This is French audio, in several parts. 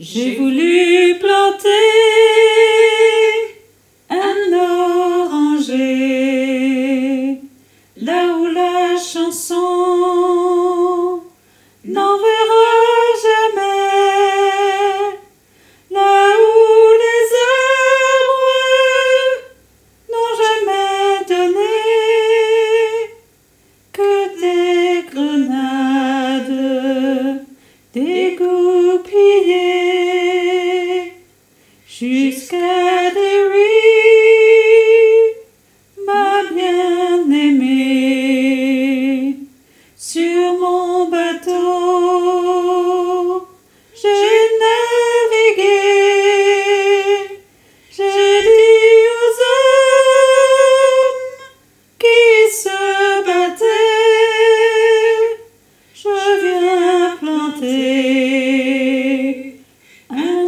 J'ai voulu planter un oranger là où la chanson n'enverra jamais, là où les arbres n'ont jamais donné que des grenades dégoupillées jusqu'à des riz, ma bien-aimée. Sur mon bateau, j'ai navigué, j'ai dit aux hommes qui se battaient, je viens planter un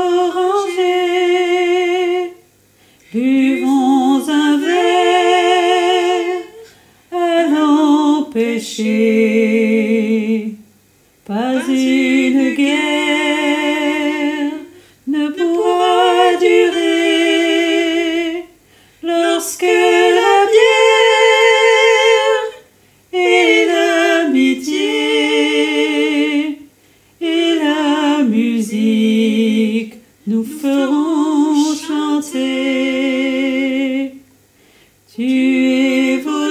oranger. Buvons un verre, allons pêcher. Pas une guerre ne pourra durer lorsque la bière et l'amitié et la musique nous feront chanter. Tuez vos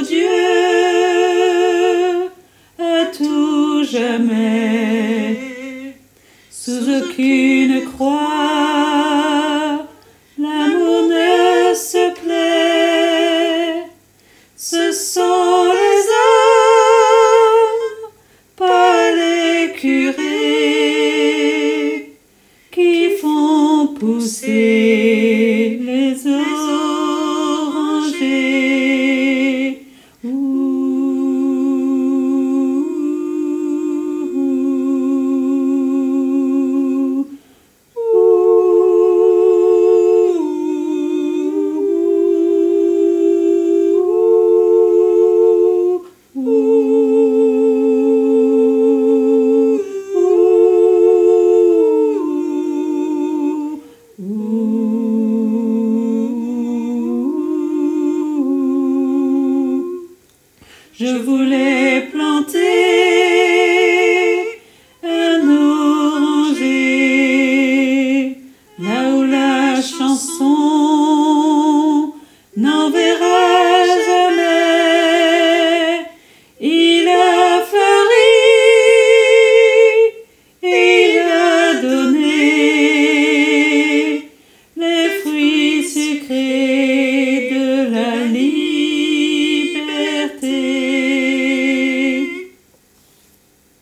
dieux à tout jamais, sous aucune croix, l'amour ne se plaît. Ce sont les hommes, pas les curés, qui font pousser